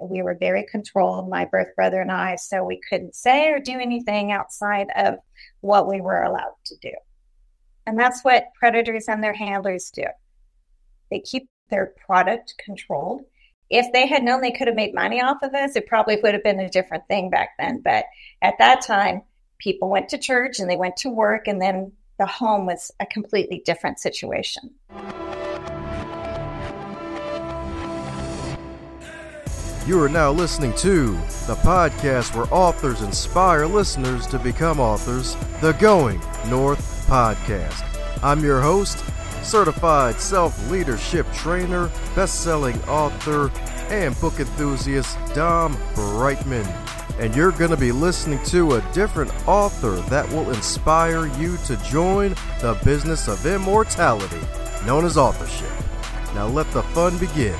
we were very controlled, my birth brother and I, so we couldn't say or do anything outside of what we were allowed to do. And that's what predators and their handlers do. They keep their product controlled. If they had known they could have made money off of us, it probably would have been a different thing back then. But at that time, people went to church and they went to work, and then the home was a completely different situation. You are now listening to the podcast where authors inspire listeners to become authors, the Going North Podcast. I'm your host, certified self-leadership trainer, best-selling author, and book enthusiast Dom Brightman. And you're going to be listening to a different author that will inspire you to join the business of immortality, known as authorship. Now let the fun begin.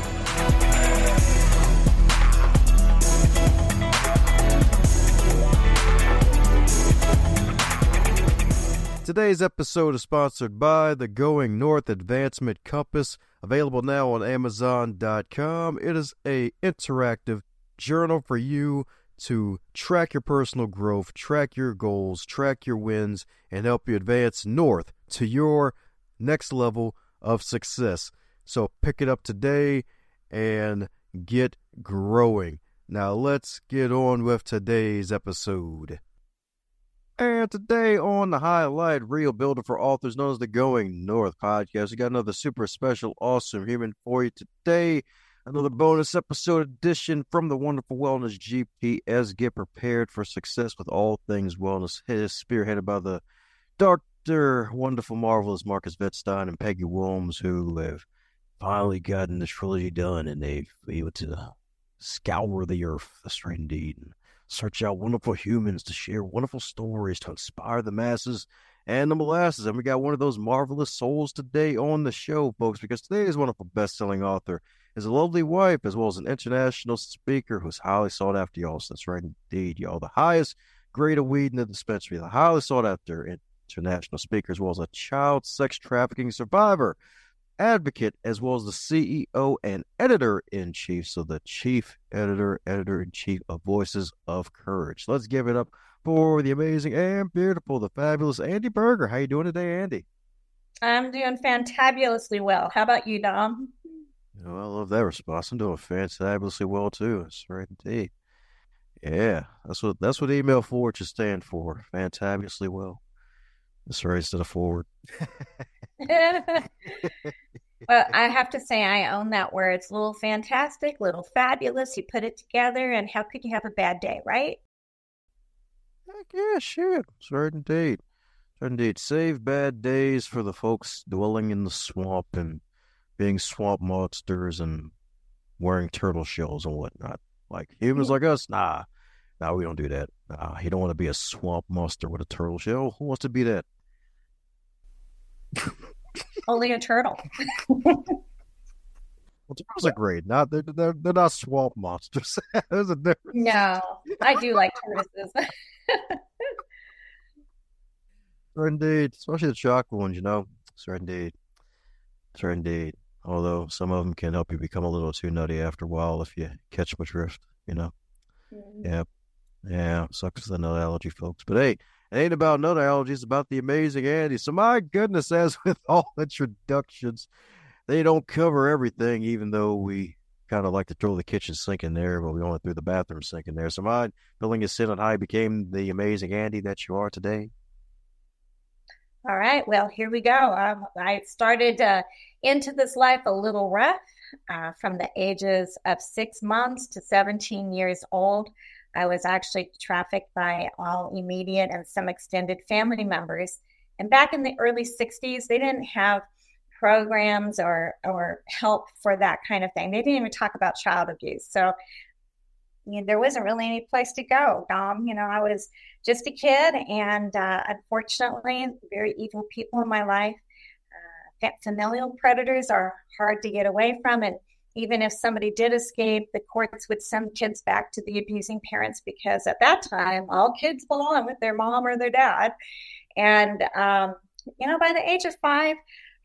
Today's episode is sponsored by the Going North Advancement Compass, available now on Amazon.com. It is an interactive journal for you to track your personal growth, track your goals, track your wins, and help you advance north to your next level of success. So pick it up today and get growing. Now let's get on with today's episode. And today on the Highlight Reel Builder for Authors, known as the Going North Podcast, we got another super special, awesome human for you today. Another bonus episode edition from the wonderful Wellness GPS. Get prepared for success with all things wellness. It is spearheaded by the Dr. Wonderful, Marvelous Marcus Vetstein and Peggy Wilms, who have finally gotten the trilogy done, and they've been able to scour the earth. That's right, indeed. Search out wonderful humans to share wonderful stories to inspire the masses and the molasses. And we got one of those marvelous souls today on the show, folks, because today's wonderful best-selling author is a lovely wife as well as an international speaker who's highly sought after, y'all. So that's right, indeed, y'all. The highest grade of weed in the dispensary, the highly sought after international speaker, as well as a child sex trafficking survivor, advocate, as well as the CEO and editor-in-chief. So the chief editor-in-chief of Voices of Courage. Let's give it up for the amazing and beautiful, the fabulous Andi Berger. How you doing today, Andi? I'm doing fantabulously well. How about you, Dom? Oh, I love that response. I'm doing fantabulously well too. That's right, indeed. Yeah, that's what email forward should stand for. Fantabulously well. That's right, instead of forward. Well, I have to say I own that word. It's a little fantastic, little fabulous. You put it together, and how could you have a bad day, right? Heck yeah, shit. That's right, indeed. That's right, indeed. Save bad days for the folks dwelling in the swamp and being swamp monsters and wearing turtle shells and whatnot. Like humans like us, nah, we don't do that. You don't want to be a swamp monster with a turtle shell. Who wants to be that? Only a turtle. Well, turtles are great. They're not swamp monsters. There's a difference. No, I do like tortoises. Sure indeed, especially the chocolate ones. Sure indeed, sure indeed. Although some of them can help you become a little too nutty after a while if you catch my drift. Mm-hmm. Yeah. Sucks for the nut allergy, folks. But hey, it ain't about nut allergies, it's about the amazing Andi. So my goodness, as with all introductions, they don't cover everything, even though we kind of like to throw the kitchen sink in there, but we only threw the bathroom sink in there. So mind filling your sin on how you became the amazing Andi that you are today? All right. Well, here we go. I started into this life a little rough from the ages of 6 months to 17 years old. I was actually trafficked by all immediate and some extended family members. And back in the early 60s, they didn't have programs or help for that kind of thing. They didn't even talk about child abuse. So there wasn't really any place to go. I was just a kid, and unfortunately, very evil people in my life. Familial predators are hard to get away from, and even if somebody did escape, the courts would send kids back to the abusing parents because at that time, all kids belong with their mom or their dad. And by the age of 5,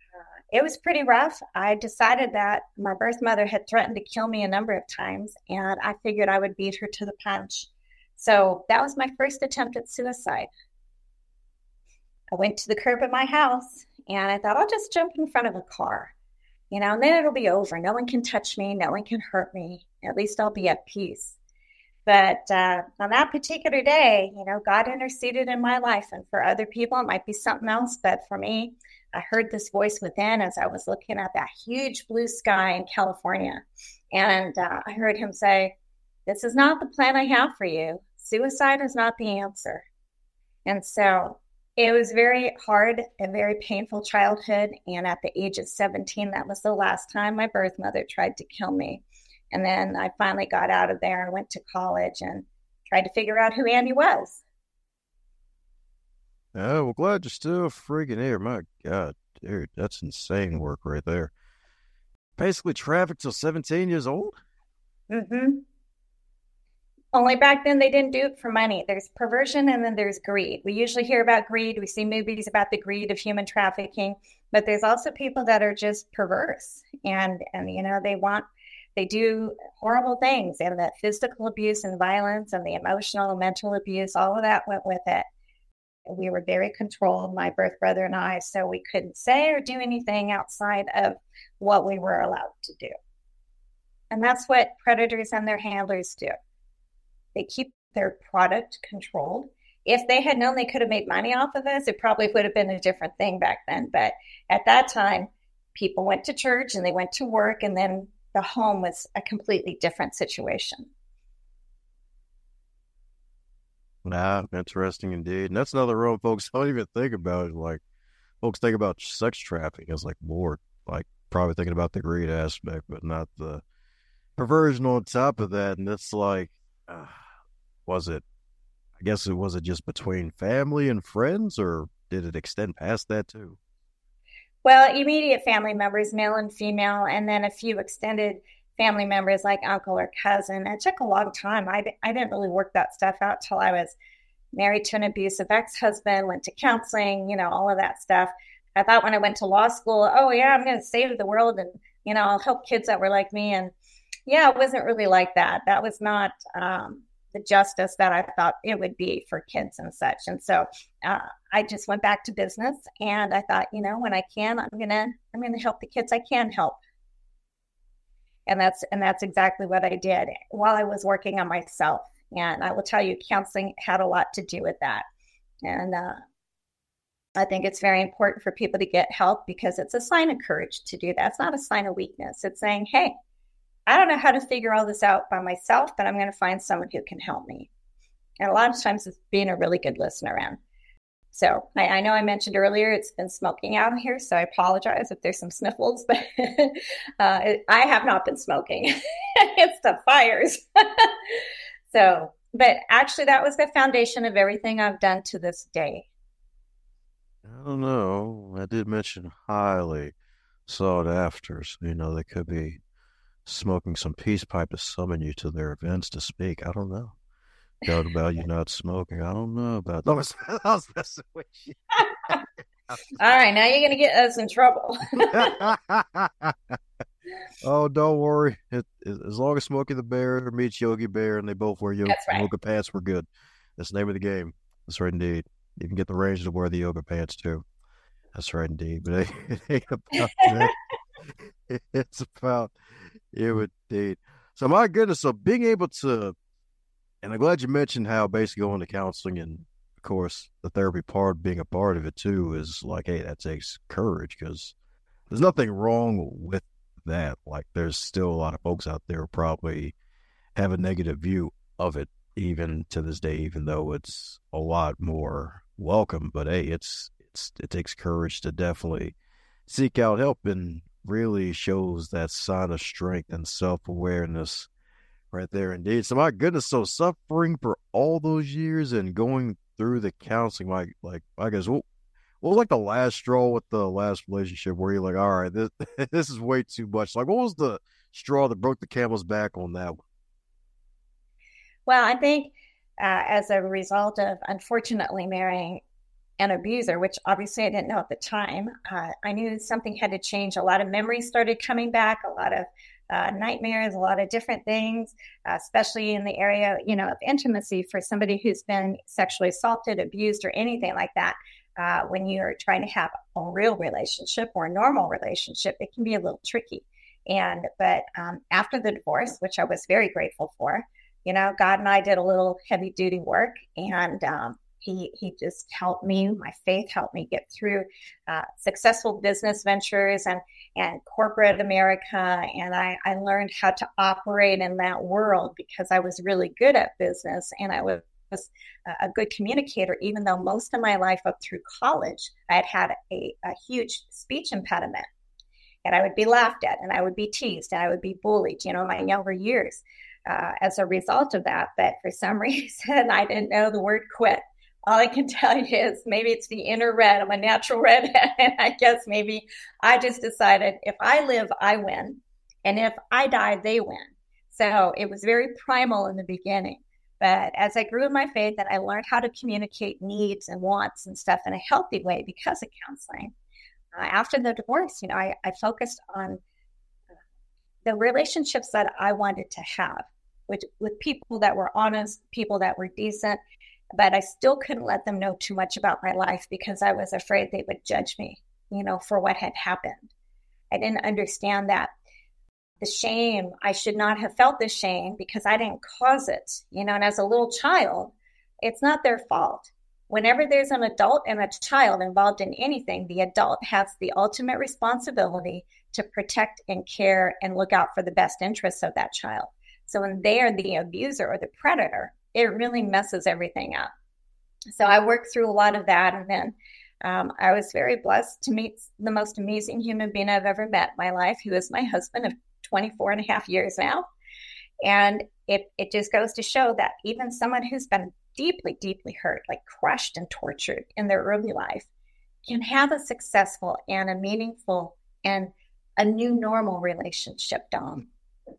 it was pretty rough. I decided that my birth mother had threatened to kill me a number of times, and I figured I would beat her to the punch. So that was my first attempt at suicide. I went to the curb at my house and I thought, I'll just jump in front of a car, and then it'll be over. No one can touch me. No one can hurt me. At least I'll be at peace. But on that particular day, God interceded in my life. And for other people, it might be something else. But for me, I heard this voice within as I was looking at that huge blue sky in California. And I heard him say, this is not the plan I have for you. Suicide is not the answer. And so it was very hard and very painful childhood. And at the age of 17, that was the last time my birth mother tried to kill me. And then I finally got out of there and went to college and tried to figure out who Andy was. Oh, well, glad you're still freaking here. My God, dude, that's insane work right there. Basically trafficked till 17 years old? Mm-hmm. Only back then they didn't do it for money. There's perversion and then there's greed. We usually hear about greed. We see movies about the greed of human trafficking, but there's also people that are just perverse and they do horrible things, and the physical abuse and violence and the emotional and mental abuse, all of that went with it. We were very controlled, my birth brother and I, so we couldn't say or do anything outside of what we were allowed to do. And that's what predators and their handlers do. They keep their product controlled. If they had known they could have made money off of us, it probably would have been a different thing back then. But at that time, people went to church and they went to work, and then the home was a completely different situation. Nah, interesting indeed. And that's another role folks don't even think about. Like, folks think about sex trafficking as like more, like probably thinking about the greed aspect, but not the perversion on top of that. And it's like, was it, I guess was it just between family and friends, or did it extend past that too? Well, immediate family members, male and female, and then a few extended family members like uncle or cousin. It took a long time. I didn't really work that stuff out till I was married to an abusive ex-husband, went to counseling, all of that stuff. I thought when I went to law school, oh yeah, I'm going to save the world and, I'll help kids that were like me. And yeah, it wasn't really like that. That was not the justice that I thought it would be for kids and such. And so I just went back to business, and I thought, when I can, I'm gonna help the kids I can help. And that's exactly what I did while I was working on myself. And I will tell you, counseling had a lot to do with that. And I think it's very important for people to get help, because it's a sign of courage to do that. It's not a sign of weakness. It's saying, hey, I don't know how to figure all this out by myself, but I'm going to find someone who can help me. And a lot of times it's being a really good listener. And so I know I mentioned earlier it's been smoking out here, so I apologize if there's some sniffles, but I have not been smoking. It's the fires. But actually that was the foundation of everything I've done to this day. I don't know. I did mention highly sought after, so they could be smoking some peace pipe to summon you to their events to speak. I don't know. Doubt about you not smoking. I don't know about that. I was messing with you. All right, now you're going to get us in trouble. Oh, don't worry. As long as Smokey the Bear meets Yogi Bear and they both wear yoga pants, we're good. That's the name of the game. That's right, indeed. You can get the Ranger to wear the yoga pants, too. That's right, indeed. But it ain't about that. It's about you, indeed. So, my goodness. So, being able to, and I'm glad you mentioned how basically going to counseling and, of course, the therapy part, being a part of it, too, is like, hey, that takes courage, because there's nothing wrong with that. Like, there's still a lot of folks out there who probably have a negative view of it, even to this day, even though it's a lot more welcome. But hey, it takes courage to definitely seek out help, and really shows that sign of strength and self-awareness right there indeed. So my goodness, so suffering for all those years and going through the counseling, I guess, what was like the last straw with the last relationship where you're like, all right, this is way too much? Like, what was the straw that broke the camel's back on that one? Well, I think as a result of unfortunately marrying an abuser, which obviously I didn't know at the time. I knew something had to change. A lot of memories started coming back, a lot of nightmares, a lot of different things, especially in the area, of intimacy for somebody who's been sexually assaulted, abused, or anything like that. When you're trying to have a real relationship or a normal relationship, it can be a little tricky. But after the divorce, which I was very grateful for, God and I did a little heavy duty work, and he just helped me. My faith helped me get through successful business ventures and corporate America. And I learned how to operate in that world because I was really good at business, and I was a good communicator, even though most of my life up through college, I had a huge speech impediment. And I would be laughed at, and I would be teased, and I would be bullied, in my younger years as a result of that. But for some reason, I didn't know the word quit. All I can tell you is maybe it's the inner red. I'm a natural redhead. And I guess maybe I just decided if I live, I win. And if I die, they win. So it was very primal in the beginning. But as I grew in my faith and I learned how to communicate needs and wants and stuff in a healthy way because of counseling, after the divorce, I focused on the relationships that I wanted to have with people that were honest, people that were decent, but I still couldn't let them know too much about my life because I was afraid they would judge me, for what had happened. I didn't understand that the shame, I should not have felt the shame because I didn't cause it, and as a little child, it's not their fault. Whenever there's an adult and a child involved in anything, the adult has the ultimate responsibility to protect and care and look out for the best interests of that child. So when they are the abuser or the predator, it really messes everything up. So I worked through a lot of that. And then I was very blessed to meet the most amazing human being I've ever met in my life, who is my husband of 24 and a half years now. And it just goes to show that even someone who's been deeply, deeply hurt, like crushed and tortured in their early life, can have a successful and a meaningful and a new normal relationship, Dom.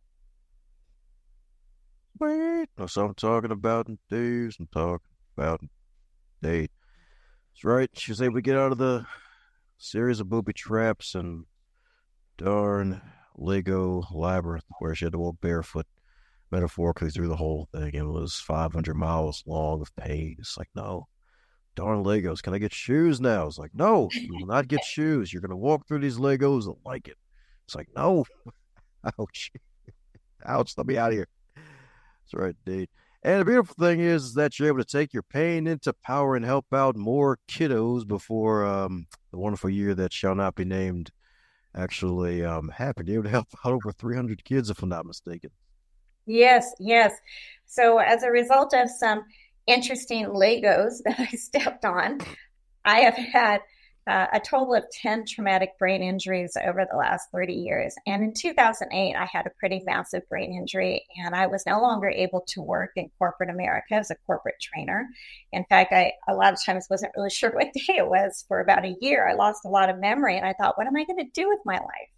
Wait, that's what I'm talking about in days. I'm talking about in date. That's right. She was able to get out of the series of booby traps and darn Lego labyrinth where she had to walk barefoot metaphorically through the whole thing. It was 500 miles long of pain. It's like, no, darn Legos. Can I get shoes now? It's like, no, you will not get shoes. You're going to walk through these Legos and like it. It's like, no. Ouch. Ouch. Let me out of here. That's right, indeed. And the beautiful thing is that you're able to take your pain into power and help out more kiddos before the wonderful year that shall not be named actually happened. You're able to help out over 300 kids, if I'm not mistaken. Yes, yes. So as a result of some interesting Legos that I stepped on, I have had a total of 10 traumatic brain injuries over the last 30 years. And in 2008, I had a pretty massive brain injury, and I was no longer able to work in corporate America as a corporate trainer. In fact, I a lot of times wasn't really sure what day it was for about a year. I lost a lot of memory, and I thought, what am I going to do with my life?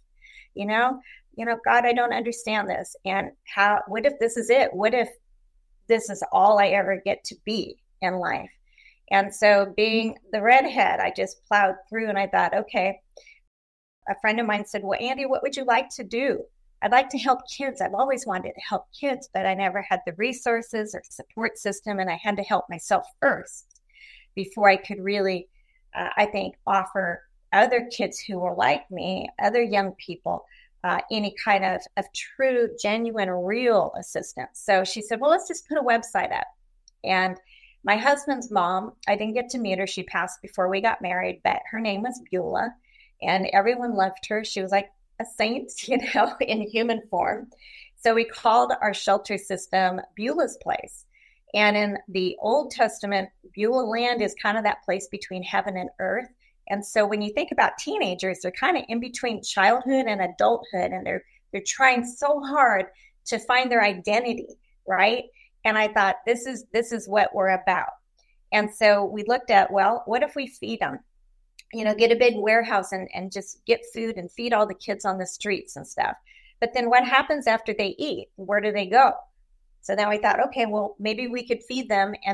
God, I don't understand this. And what if this is it? What if this is all I ever get to be in life? And so being the redhead, I just plowed through and I thought, okay, a friend of mine said, well, Andy, what would you like to do? I'd like to help kids. I've always wanted to help kids, but I never had the resources or support system. And I had to help myself first before I could really, I think, offer other kids who were like me, other young people, any kind of true, genuine, real assistance. So she said, well, let's just put a website up. And my husband's mom, I didn't get to meet her. She passed before we got married, but her name was Beulah, and everyone loved her. She was like a saint, in human form. So we called our shelter system Beulah's Place. And in the Old Testament, Beulah land is kind of that place between heaven and earth. And so when you think about teenagers, they're kind of in between childhood and adulthood, and they're trying so hard to find their identity, right? And I thought, this is what we're about. And so we looked at, well, what if we feed them? Get a big warehouse and just get food and feed all the kids on the streets and stuff. But then what happens after they eat? Where do they go? So then we thought, okay, well, maybe we could feed them and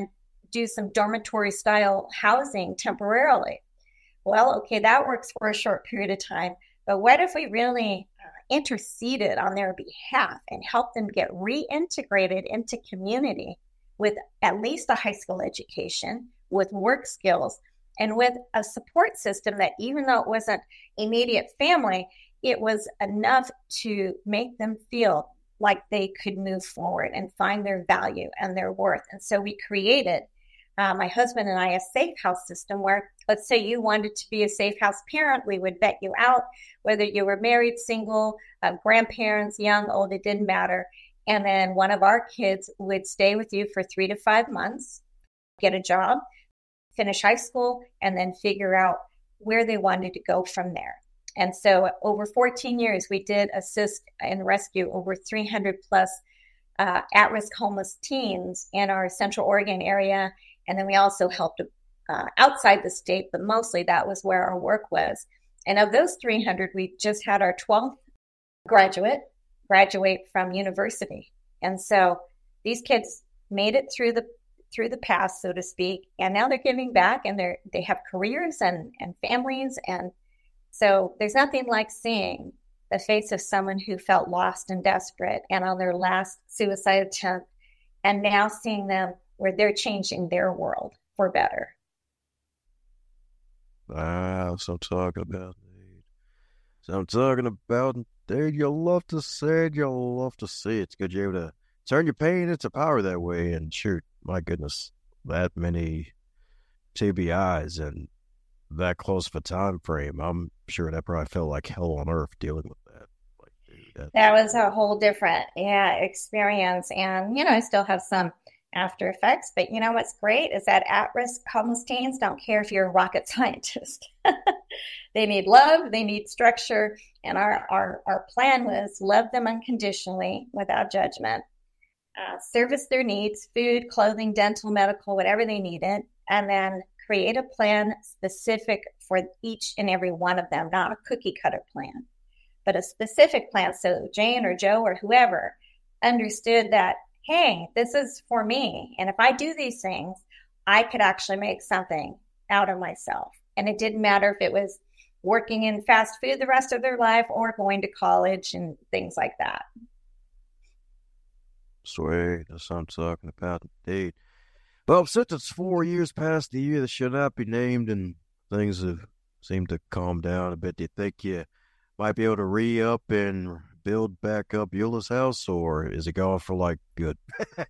do some dormitory style housing temporarily. Well, okay, that works for a short period of time. But what if we really interceded on their behalf and helped them get reintegrated into community with at least a high school education, with work skills, and with a support system that, even though it wasn't immediate family, it was enough to make them feel like they could move forward and find their value and their worth. And so we created, my husband and I, a safe house system where, let's say you wanted to be a safe house parent, we would vet you out, whether you were married, single, grandparents, young, old, it didn't matter. And then one of our kids would stay with you for 3 to 5 months, get a job, finish high school, and then figure out where they wanted to go from there. And so over 14 years, we did assist and rescue over 300 plus at-risk homeless teens in our Central Oregon area. And then we also helped outside the state, but mostly that was where our work was. And of those 300, we just had our 12th graduate from university. And so these kids made it through the past, so to speak, and now they're giving back, and they have careers and families. And so there's nothing like seeing the face of someone who felt lost and desperate and on their last suicide attempt, and now seeing them where they're changing their world for better. Wow, so I'm talking about. So I'm talking about, dude, you'll love to say it, you'll love to see it. It's good you're able to turn your pain into power that way. And shoot, my goodness, that many TBIs and that close of a time frame. I'm sure that probably felt like hell on earth dealing with that. Like, dude, that was a whole different experience. And, I still have some after effects. But what's great is that at-risk homeless teens don't care if you're a rocket scientist. They need love, they need structure. And our plan was love them unconditionally without judgment, service their needs, food, clothing, dental, medical, whatever they needed, and then create a plan specific for each and every one of them, not a cookie cutter plan, but a specific plan. So Jane or Joe or whoever understood that, hey, this is for me. And if I do these things, I could actually make something out of myself. And it didn't matter if it was working in fast food the rest of their life or going to college and things like that. Sweet, that's what I'm talking about, indeed. Well, since it's 4 years past the year that should not be named and things have seemed to calm down a bit, do you think you might be able to re-up and build back up Beulah's house, or is it going for like good?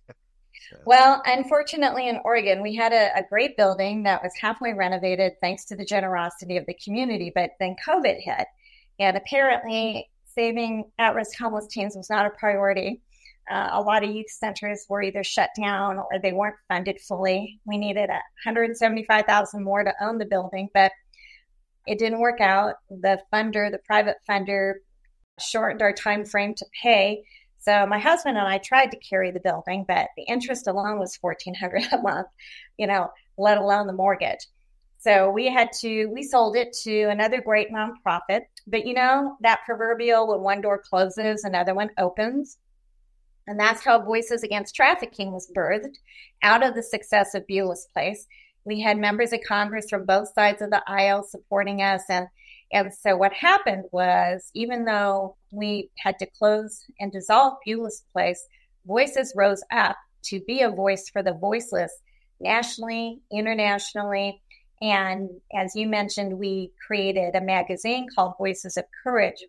Well, unfortunately in Oregon, we had a great building that was halfway renovated thanks to the generosity of the community, but then COVID hit. And apparently saving at-risk homeless teens was not a priority. A lot of youth centers were either shut down or they weren't funded fully. We needed $175,000 more to own the building, but it didn't work out. The private funder, shortened our time frame to pay. So my husband and I tried to carry the building, but the interest alone was $1,400 a month, let alone the mortgage. So we sold it to another great nonprofit. But that proverbial, when one door closes, another one opens. And that's how Voices Against Trafficking was birthed out of the success of Beulah's Place. We had members of Congress from both sides of the aisle supporting us. And so what happened was, even though we had to close and dissolve Beulah's Place, Voices rose up to be a voice for the voiceless nationally, internationally. And as you mentioned, we created a magazine called Voices of Courage.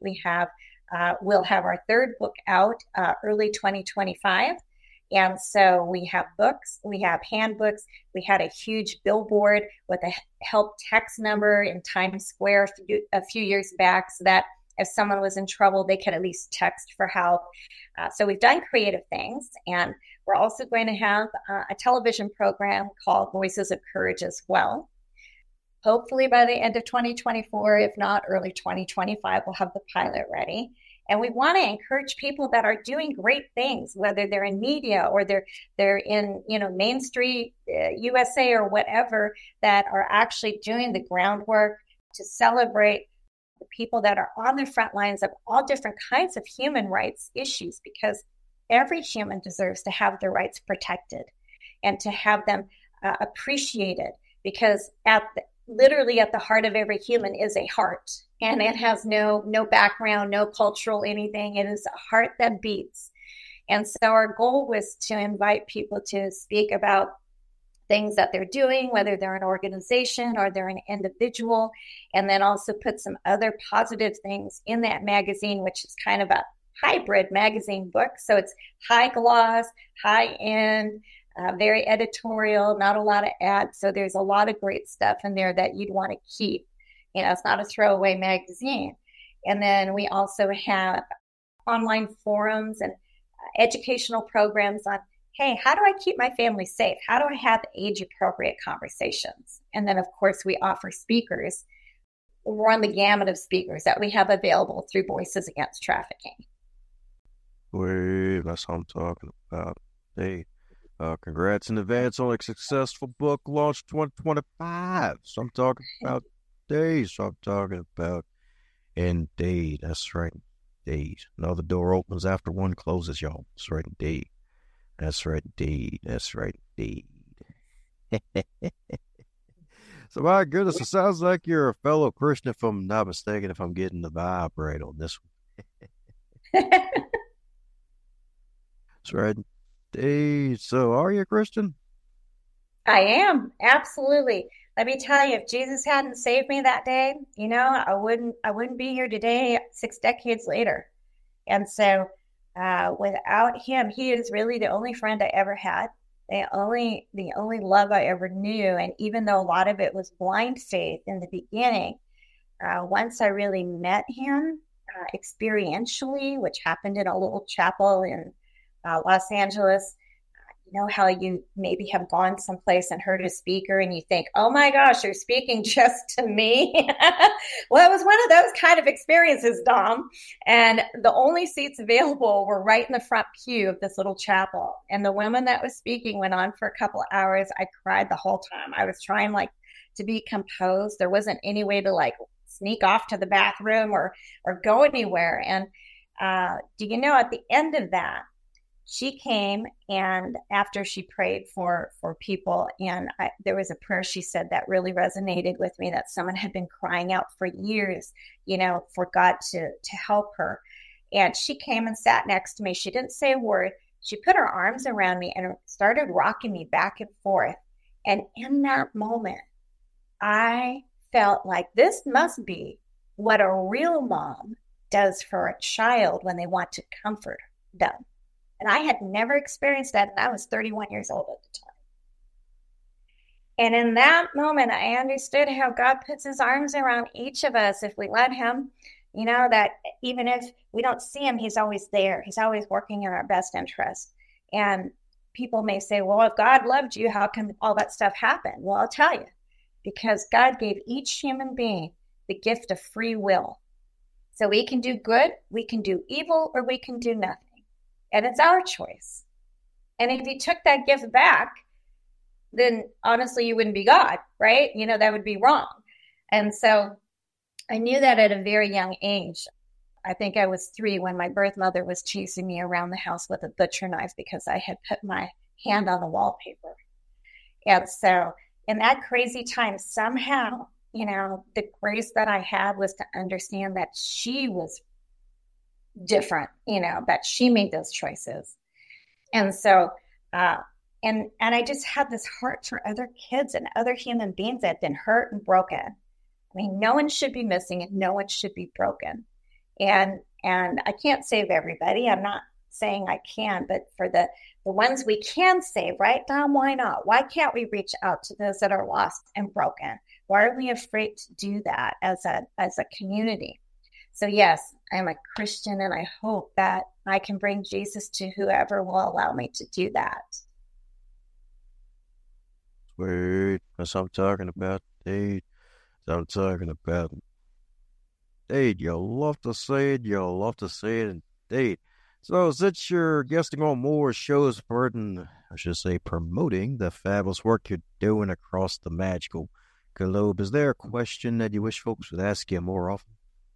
We'll have our third book out early 2025. And so we have books, we have handbooks, we had a huge billboard with a help text number in Times Square a few years back so that if someone was in trouble, they could at least text for help. So we've done creative things, and we're also going to have a television program called Voices of Courage as well. Hopefully by the end of 2024, if not early 2025, we'll have the pilot ready. And we want to encourage people that are doing great things, whether they're in media or they're in, Main Street, USA or whatever, that are actually doing the groundwork to celebrate the people that are on the front lines of all different kinds of human rights issues, because every human deserves to have their rights protected and to have them appreciated, because literally at the heart of every human is a heart, and it has no background, no cultural anything. It is a heart that beats. And so our goal was to invite people to speak about things that they're doing, whether they're an organization or they're an individual, and then also put some other positive things in that magazine, which is kind of a hybrid magazine book. So it's high gloss, high end, very editorial, not a lot of ads. So there's a lot of great stuff in there that you'd want to keep. It's not a throwaway magazine. And then we also have online forums and educational programs on, hey, how do I keep my family safe? How do I have age-appropriate conversations? And then, of course, we offer speakers. Run the gamut of speakers that we have available through Voices Against Trafficking. Wait, that's what I'm talking about. Hey, congrats in advance on a successful book launch 2025. So I'm talking about days. So I'm talking about indeed. That's right, indeed. Another door opens after one closes, y'all. That's right, indeed. That's right, indeed. That's right, indeed. So, my goodness, it sounds like you're a fellow Christian, if I'm not mistaken, if I'm getting the vibe right on this one. That's right, indeed. So, are you a Christian? I am, absolutely. Let me tell you, if Jesus hadn't saved me that day, I wouldn't be here today 6 decades later. And so without him, he is really the only friend I ever had, the only love I ever knew. And even though a lot of it was blind faith in the beginning, once I really met him experientially, which happened in a little chapel in Los Angeles. You know how you maybe have gone someplace and heard a speaker and you think, oh my gosh, they're speaking just to me. Well, it was one of those kind of experiences, Dom. And the only seats available were right in the front pew of this little chapel. And the woman that was speaking went on for a couple of hours. I cried the whole time. I was trying to be composed. There wasn't any way to sneak off to the bathroom or go anywhere. And do you know, at the end of that, she came, and after she prayed for people, and there was a prayer she said that really resonated with me, that someone had been crying out for years, for God to help her. And she came and sat next to me. She didn't say a word. She put her arms around me and started rocking me back and forth. And in that moment, I felt like this must be what a real mom does for a child when they want to comfort them. And I had never experienced that, and I was 31 years old at the time. And in that moment, I understood how God puts his arms around each of us if we let him, that even if we don't see him, he's always there. He's always working in our best interest. And people may say, well, if God loved you, how can all that stuff happen? Well, I'll tell you, because God gave each human being the gift of free will. So we can do good, we can do evil, or we can do nothing. And it's our choice. And if you took that gift back, then honestly, you wouldn't be God, right? That would be wrong. And so I knew that at a very young age. I think I was 3 when my birth mother was chasing me around the house with a butcher knife because I had put my hand on the wallpaper. And so in that crazy time, somehow, the grace that I had was to understand that she was different, that she made those choices. And so, and I just had this heart for other kids and other human beings that had been hurt and broken. I mean, no one should be missing and no one should be broken. And I can't save everybody. I'm not saying I can, but for the ones we can save, right, Dom, why not? Why can't we reach out to those that are lost and broken? Why are we afraid to do that as a community? So yes, I'm a Christian, and I hope that I can bring Jesus to whoever will allow me to do that. Wait, that's what I'm talking about, Dade. That's what I'm talking about. Dade, you'll love to say it, indeed. So since you're guesting on more shows, promoting the fabulous work you're doing across the magical globe, is there a question that you wish folks would ask you more often?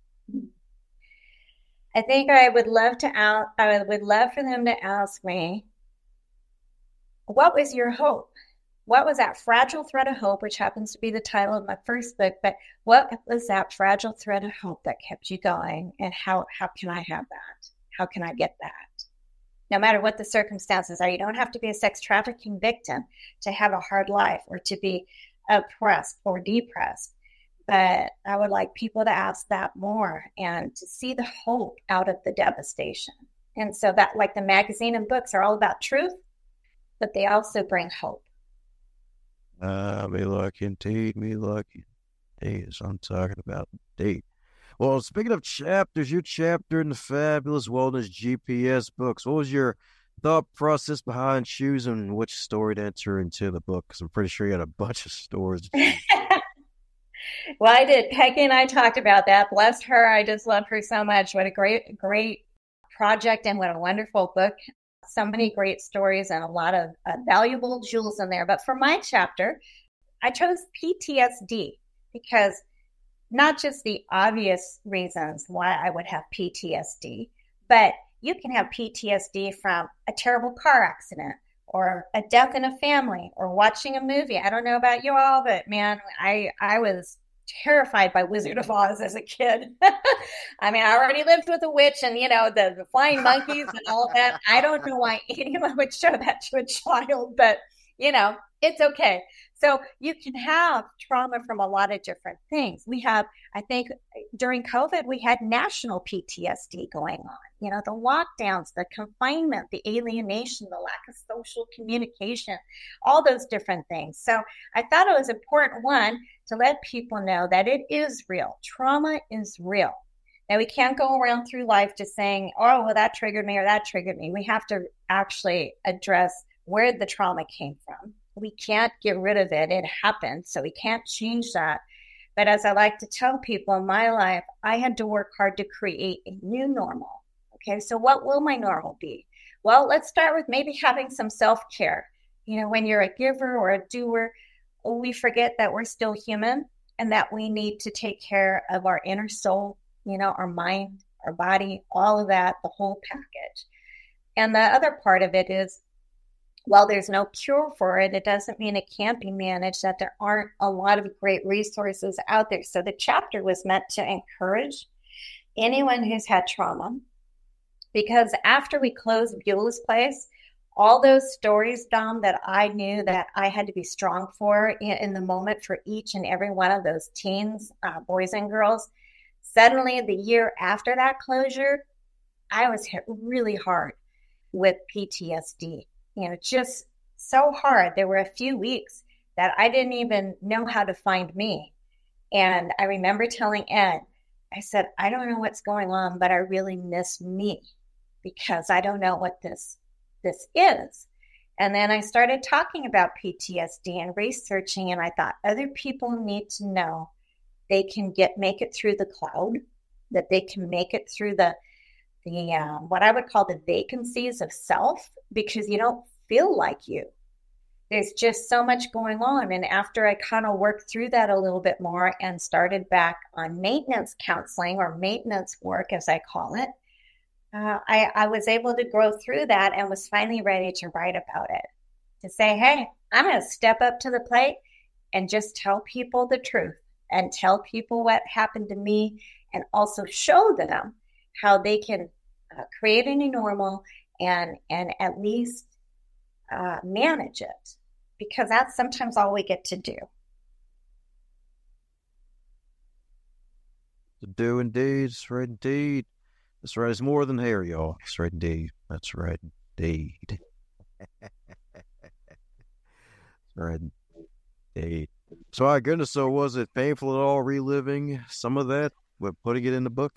I think I would love for them to ask me, what was your hope? what was that fragile thread of hope, which happens to be the title of my first book, but what was that fragile thread of hope that kept you going? And how can I have that? How can I get that? No matter what the circumstances are, you don't have to be a sex trafficking victim to have a hard life or to be oppressed or depressed. But I would like people to ask that more and to see the hope out of the devastation. And so that, like the magazine and books are all about truth, but they also bring hope. Me lucky indeed, me lucky. Indeed, that's what I'm talking about. Indeed. Well, speaking of chapters, your chapter in the Fabulous Wellness GPS books, what was your thought process behind choosing which story to enter into the book? Because I'm pretty sure you had a bunch of stories. Well, I did. Peggy and I talked about that. Bless her. I just love her so much. What a great project and what a wonderful book. So many great stories and a lot of valuable jewels in there. But for my chapter, I chose PTSD because not just the obvious reasons why I would have PTSD, but you can have PTSD from a terrible car accident or a death in a family or watching a movie. I don't know about you all, but man, I was terrified by Wizard of Oz as a kid. I mean, I already lived with a witch and, the flying monkeys and all that. I don't know why anyone would show that to a child, but, it's okay. So you can have trauma from a lot of different things. We have, I think during COVID, we had national PTSD going on, the lockdowns, the confinement, the alienation, the lack of social communication, all those different things. So I thought it was important, one, to let people know that it is real. Trauma is real. Now, we can't go around through life just saying, oh, well, that triggered me or that triggered me. We have to actually address where the trauma came from. We can't get rid of it. It happened, so we can't change that. But as I like to tell people in my life, I had to work hard to create a new normal. Okay, so what will my normal be? Well, let's start with maybe having some self-care. When you're a giver or a doer, we forget that we're still human and that we need to take care of our inner soul, our mind, our body, all of that, the whole package. And the other part of it is, while there's no cure for it, it doesn't mean it can't be managed, that there aren't a lot of great resources out there. So the chapter was meant to encourage anyone who's had trauma, because after we closed Beulah's Place, all those stories, Dom, that I knew that I had to be strong for in the moment for each and every one of those teens, boys and girls, suddenly the year after that closure, I was hit really hard with PTSD. Just so hard. There were a few weeks that I didn't even know how to find me. And I remember telling Ed, I said, I don't know what's going on, but I really miss me because I don't know what this is. And then I started talking about PTSD and researching, and I thought other people need to know they can make it through the cloud, that they can make it through the what I would call the vacancies of self, because you don't feel like you. There's just so much going on. And after I kind of worked through that a little bit more and started back on maintenance counseling or maintenance work, as I call it, I was able to grow through that and was finally ready to write about it, to say, hey, I'm going to step up to the plate and just tell people the truth and tell people what happened to me and also show them how they can create a new normal and at least manage it, because that's sometimes all we get to do. To do indeed, that's right indeed. That's right, it's more than hair, y'all. That's right indeed. That's right indeed. That's right indeed. So, my goodness, so was it painful at all reliving some of that with putting it in the book?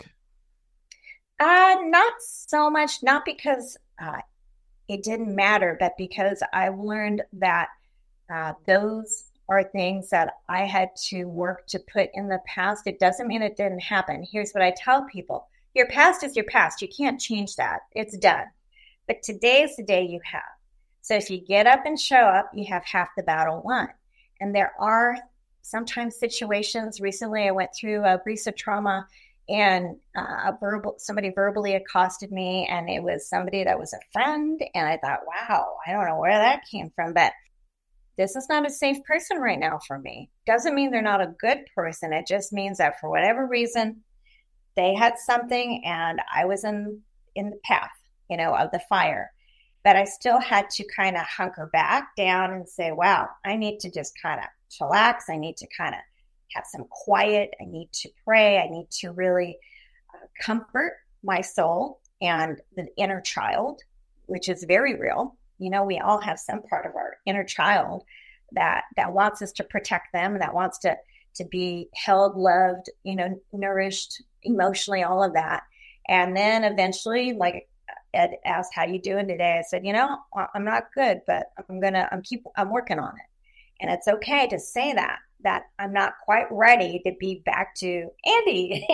Not so much, not because it didn't matter, but because I learned that those are things that I had to work to put in the past. It doesn't mean it didn't happen. Here's what I tell people. Your past is your past. You can't change that. It's done. But today is the day you have. So if you get up and show up, you have half the battle won. And there are sometimes situations. Recently, I went through a breach of trauma, and somebody verbally accosted me, and it was somebody that was a friend. And I thought, wow, I don't know where that came from, but this is not a safe person right now for me. Doesn't mean they're not a good person. It just means that for whatever reason, they had something and I was in the path, of the fire. But I still had to kind of hunker back down and say, wow, I need to just kind of chillax. I need to kind of have some quiet. I need to pray. I need to really comfort my soul and the inner child, which is very real. We all have some part of our inner child that wants us to protect them, that wants to be held, loved, nourished emotionally, all of that. And then eventually, like Ed asked, how you doing today? I said, I'm not good, but I'm working on it. And it's okay to say that I'm not quite ready to be back to Andy,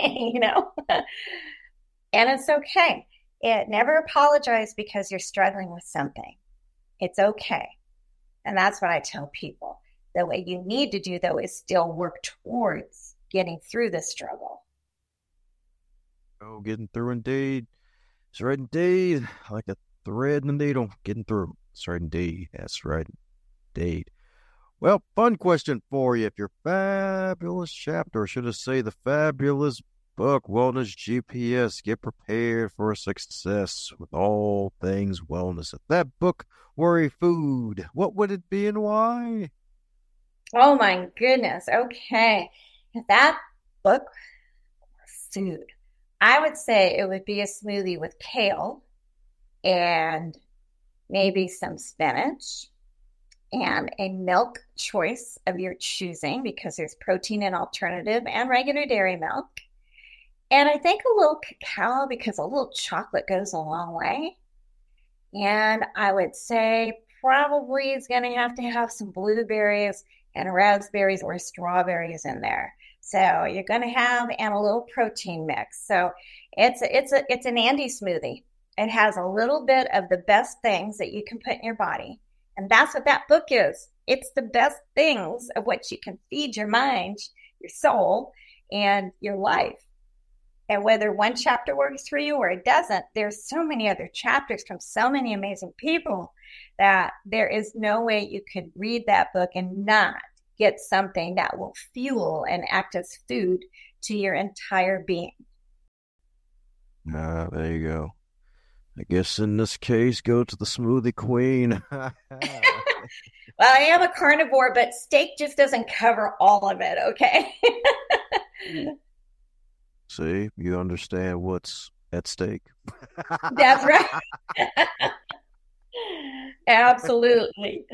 and it's okay. Never apologize because you're struggling with something. It's okay. And that's what I tell people. The way you need to do, though, is still work towards getting through the struggle. Oh, getting through indeed. That's right indeed. Like a thread in the needle. Getting through. That's right indeed. That's right indeed. Well, fun question for you. If your fabulous chapter, or should I say the fabulous book, Wellness GPS, get prepared for success with all things wellness. If that book were a food, what would it be and why? Oh my goodness. Okay. If that book was food, I would say it would be a smoothie with kale and maybe some spinach and a milk choice of your choosing because there's protein in alternative and regular dairy milk. And I think a little cacao because a little chocolate goes a long way. And I would say probably it's going to have some blueberries and raspberries or strawberries in there. So you're going to have and a little protein mix. So it's an Andy smoothie. It has a little bit of the best things that you can put in your body. And that's what that book is. It's the best things of what you can feed your mind, your soul, and your life. And whether one chapter works for you or it doesn't, there's so many other chapters from so many amazing people that there is no way you could read that book and not get something that will fuel and act as food to your entire being. There you go. I guess in this case, go to the smoothie queen. Well, I am a carnivore, but steak just doesn't cover all of it, okay? See, you understand what's at stake. That's right. Absolutely.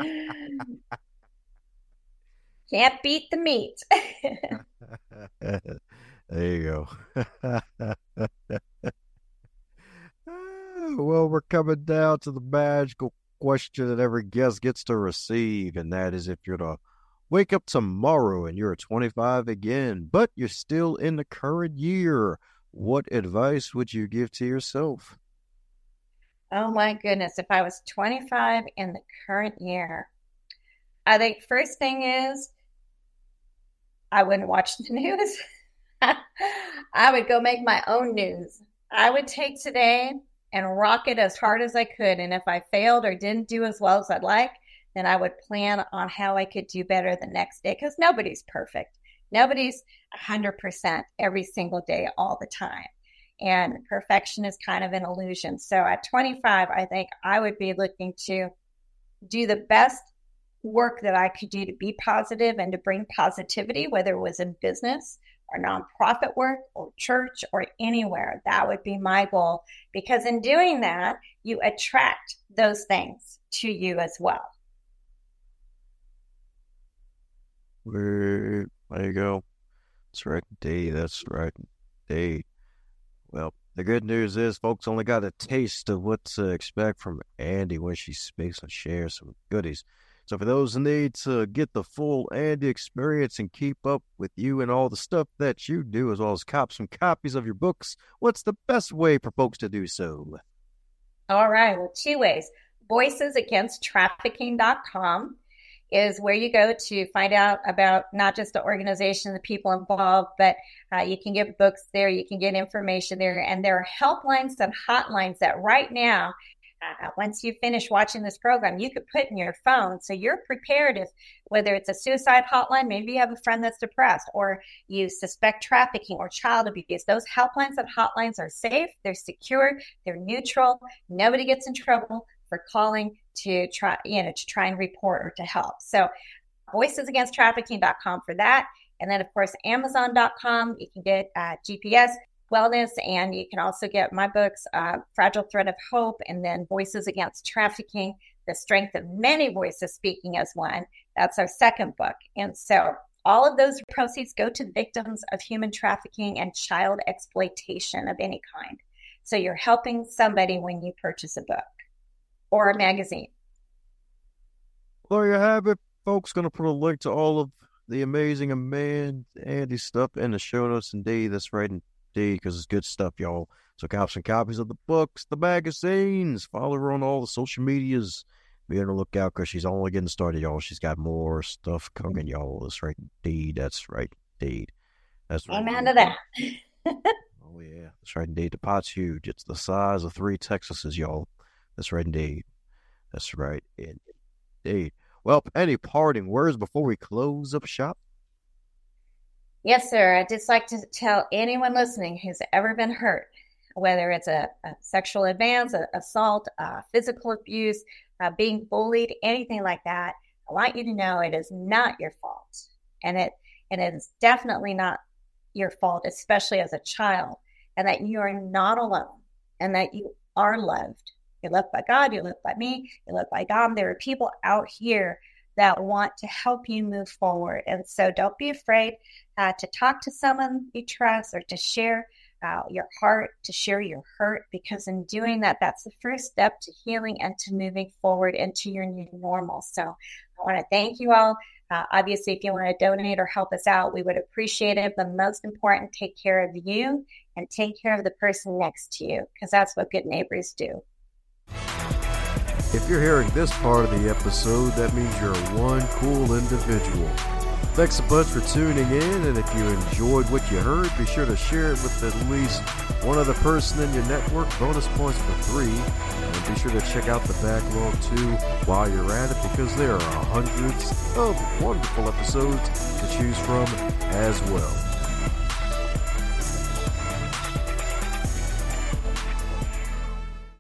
Can't beat the meat. There you go. Well, we're coming down to the magical question that every guest gets to receive, and that is if you're to wake up tomorrow and you're 25 again, but you're still in the current year, what advice would you give to yourself? Oh my goodness. If I was 25 in the current year, I think first thing is I wouldn't watch the news. I would go make my own news. I would take today and rock it as hard as I could. And if I failed or didn't do as well as I'd like, then I would plan on how I could do better the next day because nobody's perfect. Nobody's 100% every single day, all the time. And perfection is kind of an illusion. So at 25, I think I would be looking to do the best work that I could do to be positive and to bring positivity, whether it was in business or nonprofit work or church or anywhere. That would be my goal because in doing that, you attract those things to you as well. There you go. That's right, D. That's right, D. Well, the good news is folks only got a taste of what to expect from Andy when she speaks and shares some goodies. So for those who need to get the full Andy experience and keep up with you and all the stuff that you do, as well as cop some copies of your books, what's the best way for folks to do so? All right. Well, two ways. VoicesAgainstTrafficking.com is where you go to find out about not just the organization, the people involved, but you can get books there, you can get information there, and there are helplines and hotlines that right now Once you finish watching this program, you could put in your phone so you're prepared if whether it's a suicide hotline, maybe you have a friend that's depressed, or you suspect trafficking or child abuse. Those helplines and hotlines are safe, they're secure, they're neutral. Nobody gets in trouble for calling to try and report or to help. So voicesagainsttrafficking.com for that. And then, of course, Amazon.com. You can get GPS Wellness, and you can also get my books, Fragile Thread of Hope, and then Voices Against Trafficking, The Strength of Many Voices Speaking as One. That's our second book. And so all of those proceeds go to victims of human trafficking and child exploitation of any kind. So you're helping somebody when you purchase a book or a magazine. There you have it, folks. Going to put a link to all of the amazing Andy stuff in the show notes. Indeed, that's right, indeed, because it's good stuff, y'all. So cop some copies of the books, the magazines. Follow her on all the social medias. Be on the lookout because she's only getting started, y'all. She's got more stuff coming, y'all. That's right, indeed. That's right, indeed. That's right. Amen to that. Oh, yeah. That's right, indeed. The pot's huge. It's the size of 3 Texases, y'all. That's right, indeed. That's right, indeed. Well, any parting words before we close up shop? Yes, sir. I'd just like to tell anyone listening who's ever been hurt, whether it's a sexual advance, assault, physical abuse, being bullied, anything like that, I want you to know it is not your fault. And it is definitely not your fault, especially as a child, and that you are not alone, and that you are loved. You're loved by God, you're loved by me, you're loved by God. There are people out here that want to help you move forward. And so don't be afraid to talk to someone you trust, or to share your heart, to share your hurt, because in doing that, that's the first step to healing and to moving forward into your new normal. So I want to thank you all. Obviously, if you want to donate or help us out, we would appreciate it. But most important, take care of you and take care of the person next to you, because that's what good neighbors do. If you're hearing this part of the episode, that means you're one cool individual. Thanks a bunch for tuning in, and if you enjoyed what you heard, be sure to share it with at least one other person in your network. Bonus points for 3. And be sure to check out the backlog too while you're at it, because there are hundreds of wonderful episodes to choose from as well.